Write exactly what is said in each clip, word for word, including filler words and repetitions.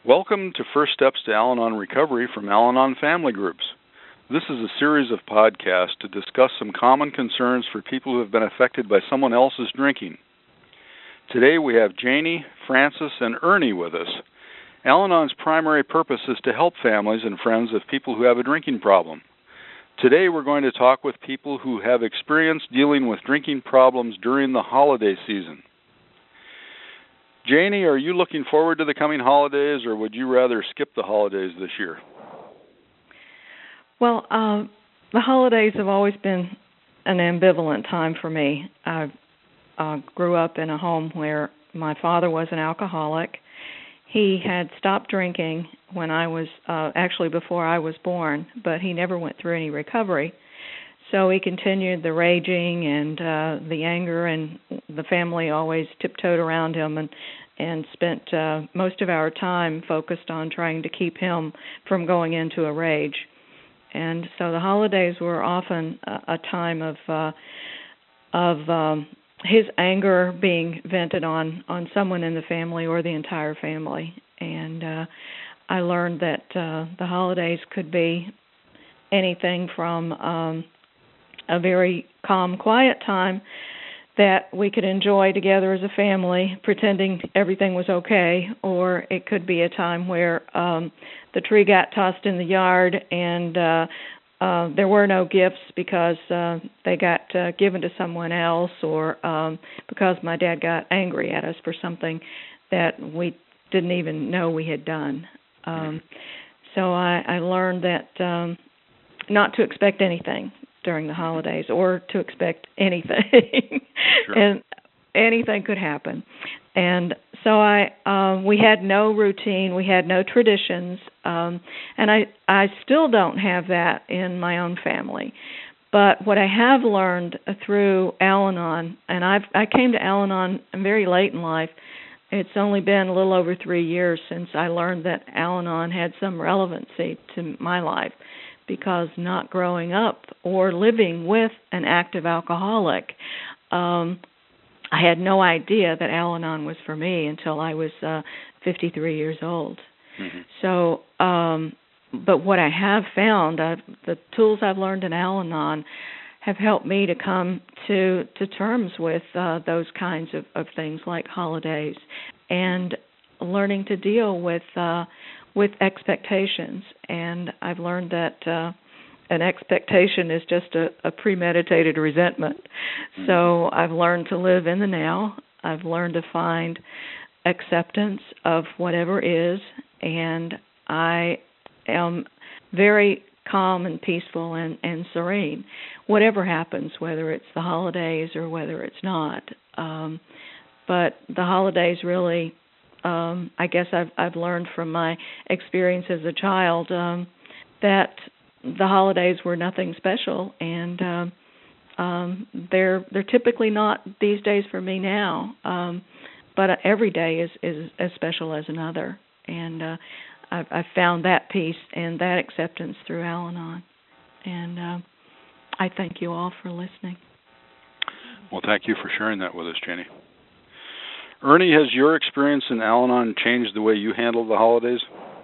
Welcome to First Steps to Al-Anon Recovery from Al-Anon Family Groups. This is a series of podcasts to discuss some common concerns for people who have been affected by someone else's drinking. Today we have Janie, Francis, and Ernie with us. Al-Anon's primary purpose is to help families and friends of people who have a drinking problem. Today we're going to talk with people who have experience dealing with drinking problems during the holiday season. Janie, are you looking forward to the coming holidays, or would you rather skip the holidays this year? Well, uh, the holidays have always been an ambivalent time for me. I uh, grew up in a home where my father was an alcoholic. He had stopped drinking when I was, uh, actually before I was born, but he never went through any recovery. So he continued the raging and uh, the anger, and the family always tiptoed around him and, and spent uh, most of our time focused on trying to keep him from going into a rage. And so the holidays were often a, a time of uh, of um, his anger being vented on, on someone in the family or the entire family. And uh, I learned that uh, the holidays could be anything from um, a very calm, quiet time that we could enjoy together as a family, pretending everything was okay, or it could be a time where um, the tree got tossed in the yard and uh, uh, there were no gifts because uh, they got uh, given to someone else, or um, because my dad got angry at us for something that we didn't even know we had done. Um, so I, I learned that um, not to expect anything during the holidays, or to expect anything. Sure. And anything could happen. And so I, um, we had no routine, we had no traditions, um, and I, I still don't have that in my own family. But what I have learned through Al-Anon, and I've, I came to Al-Anon very late in life. It's only been a little over three years since I learned that Al-Anon had some relevancy to my life, because not growing up or living with an active alcoholic, um, I had no idea that Al-Anon was for me until I was uh, fifty-three years old. Mm-hmm. So, um, but what I have found, I've, the tools I've learned in Al-Anon have helped me to come to to terms with uh, those kinds of, of things like holidays, and learning to deal with uh, with expectations. And I've learned that uh, an expectation is just a, a premeditated resentment. Mm-hmm. So I've learned to live in the now. I've learned to find acceptance of whatever is, and I am very calm and peaceful and, and serene, whatever happens, whether it's the holidays or whether it's not. Um, but the holidays really, um, I guess I've, I've learned from my experience as a child um, that the holidays were nothing special, and um, um, they're they're typically not these days for me now. Um, but every day is, is as special as another, and uh, I've, I've found that peace and that acceptance through Al-Anon. And uh, I thank you all for listening. Well, thank you for sharing that with us, Jenny. Ernie, has your experience in Al-Anon changed the way you handle the holidays?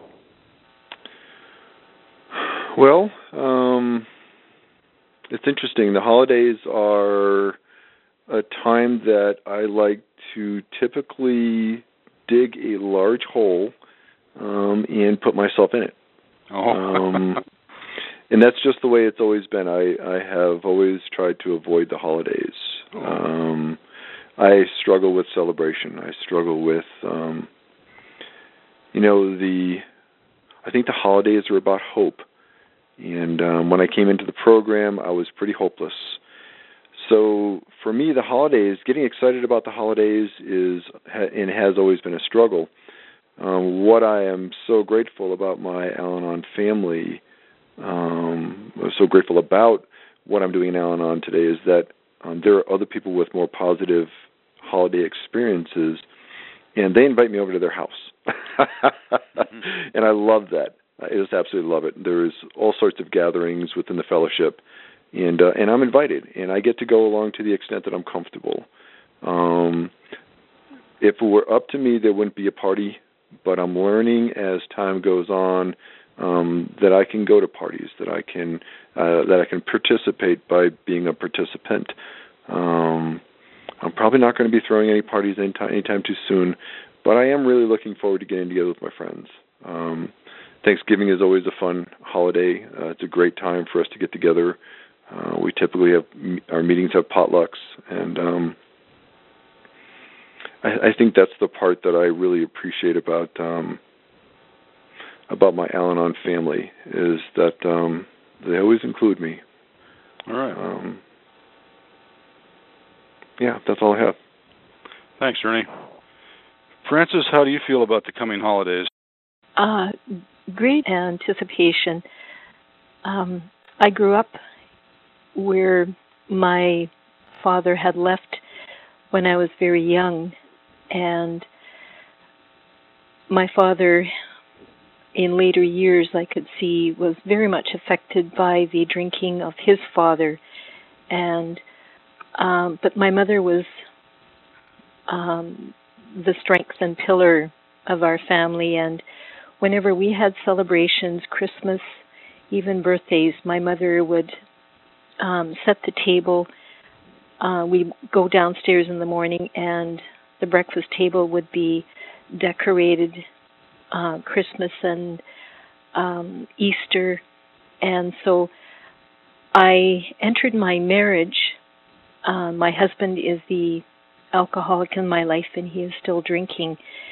Well, um, it's interesting. The holidays are a time that I like to typically dig a large hole um, and put myself in it. Oh. um, and that's just the way it's always been. I, I have always tried to avoid the holidays. Oh. Um, I struggle with celebration. I struggle with, um, you know, the. I think the holidays are about hope. And um, when I came into the program, I was pretty hopeless. So for me, the holidays, getting excited about the holidays is and has always been a struggle. Um, what I am so grateful about my Al-Anon family, um, I'm so grateful about what I'm doing in Al-Anon today, is that um, there are other people with more positive holiday experiences, and they invite me over to their house. mm-hmm. And I love that. I just absolutely love it. There's all sorts of gatherings within the fellowship, and uh, and I'm invited, and I get to go along to the extent that I'm comfortable. Um, if it were up to me, there wouldn't be a party, but I'm learning as time goes on um, that I can go to parties, that I can uh, that I can participate by being a participant. Um, I'm probably not going to be throwing any parties anytime, anytime too soon, but I am really looking forward to getting together with my friends. Um, Thanksgiving is always a fun holiday. Uh, it's a great time for us to get together. Uh, we typically have our meetings have potlucks, and um, I, I think that's the part that I really appreciate about um, about my Al-Anon family is that um, they always include me. All right. Um, yeah, that's all I have. Thanks, Ernie. Frances, how do you feel about the coming holidays? Uh, great anticipation. Um, I grew up where my father had left when I was very young, and my father, in later years, I could see, was very much affected by the drinking of his father, and um, but my mother was um, the strength and pillar of our family, and whenever we had celebrations, Christmas, even birthdays, my mother would um, set the table. Uh, we'd go downstairs in the morning, and the breakfast table would be decorated, uh, Christmas and um, Easter. And so I entered my marriage. Uh, my husband is the alcoholic in my life, and he is still drinking.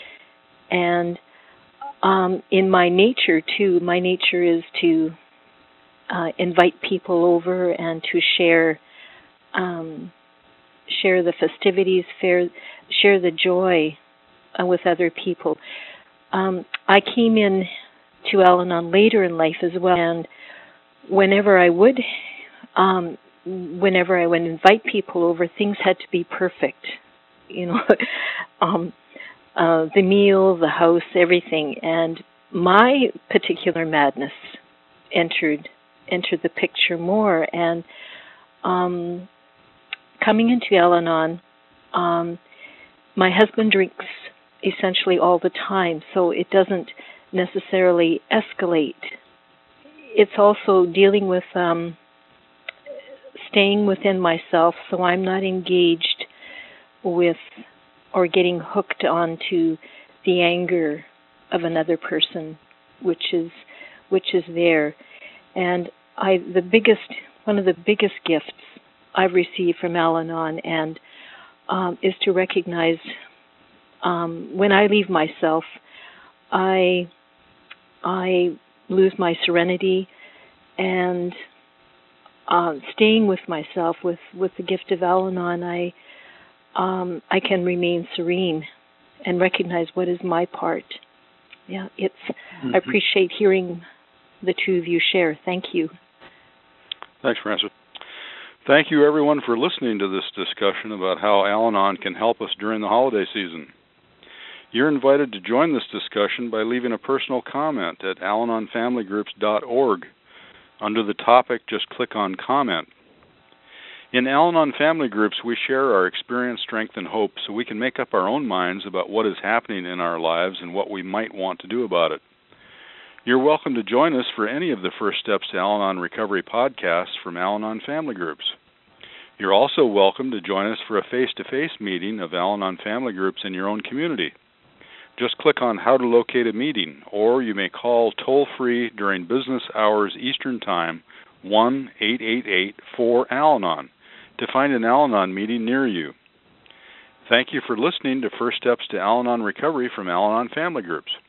And um, in my nature, too, my nature is to uh, invite people over and to share um, share the festivities, share, share the joy uh, with other people. Um, I came in to Al-Anon later in life as well, and whenever I would, um, whenever I would invite people over, things had to be perfect. You know, um, uh, the meal, the house, everything, and my particular madness entered entered the picture more. And um, coming into Al-Anon, um, my husband drinks essentially all the time, so it doesn't necessarily escalate. It's also dealing with um, staying within myself, so I'm not engaged with or getting hooked onto the anger of another person, which is which is there. And I, the biggest, one of the biggest gifts I've received from Al-Anon, and um, is to recognize um, when I leave myself, I I lose my serenity, and uh, staying with myself with, with the gift of Al-Anon, I um, I can remain serene and recognize what is my part. Yeah, it's. Mm-hmm. I appreciate hearing the two of you share. Thank you. Thanks, Frances. Thank you, everyone, for listening to this discussion about how Al-Anon can help us during the holiday season. You're invited to join this discussion by leaving a personal comment at al anon family groups dot org. Under the topic, just click on Comment. In Al-Anon Family Groups, we share our experience, strength, and hope so we can make up our own minds about what is happening in our lives and what we might want to do about it. You're welcome to join us for any of the First Steps to Al-Anon Recovery podcasts from Al-Anon Family Groups. You're also welcome to join us for a face-to-face meeting of Al-Anon Family Groups in your own community. Just click on How to Locate a Meeting, or you may call toll-free during business hours Eastern Time, one eight eight eight four Al-Anon, to find an Al-Anon meeting near you. Thank you for listening to First Steps to Al-Anon Recovery from Al-Anon Family Groups.